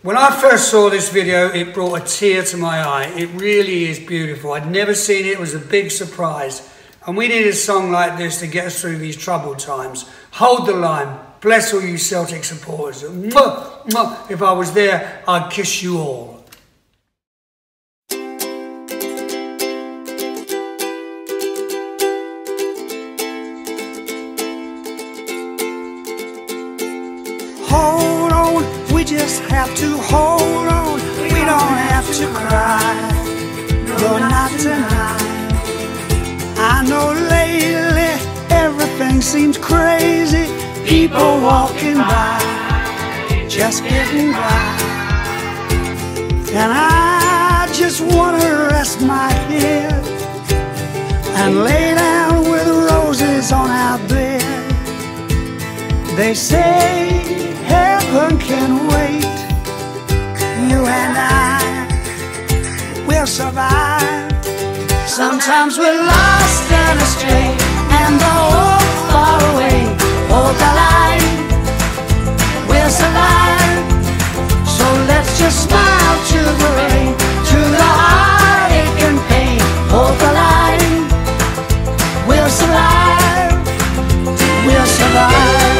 When I first saw this video, it brought a tear to my eye. It really is beautiful. I'd never seen it. It was a big surprise. And we need a song like this to get us through these troubled times. Hold the line. Bless all you Celtic supporters. Mwah, mwah. If I was there, I'd kiss you all. Hold on, we just have to hold on. We don't have to cry, no, not tonight. I know lately everything seems crazy. People walking by, just getting by. And I just want to rest my head and lay down with roses on our bed. They say heaven can wait. You and I will survive. Sometimes we're lost and astray, and the hope far away. Hold the line, we'll survive. So let's just smile to the rain, to the heartache and pain. Hold the line, we'll survive. We'll survive.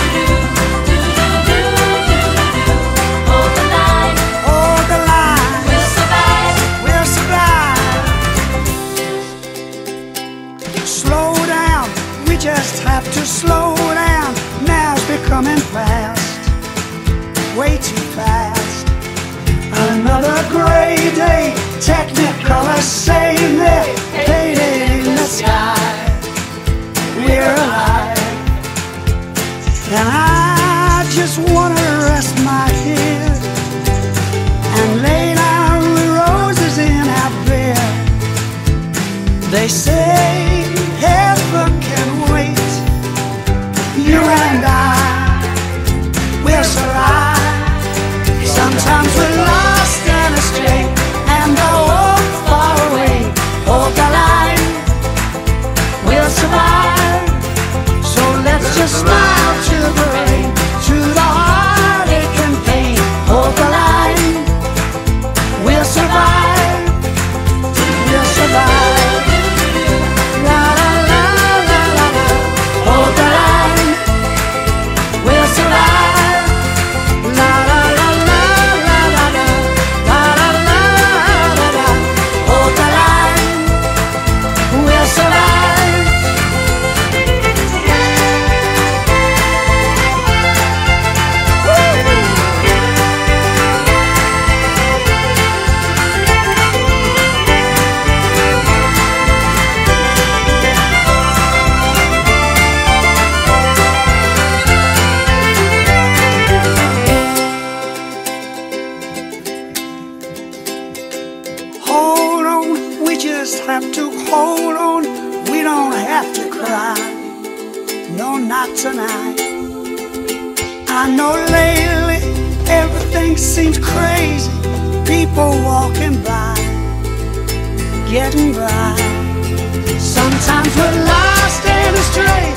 Just have to slow down. Now's becoming fast, way too fast. Another gray day, Technicolor saying they're fading in the sky. We're alive, and I just want to rest my head and lay down the roses in our bed. They say heaven can wait. You and I will survive. Sometimes we're lost and astray, and the hope far away. Hold the line, we'll survive. So let's just smile to the rain, to the heartache and pain. Hold the line, we'll survive. We'll survive. Have to hold on, we don't have to cry, no, not tonight. I know lately everything seems crazy. People walking by, getting by. Sometimes we're lost and astray,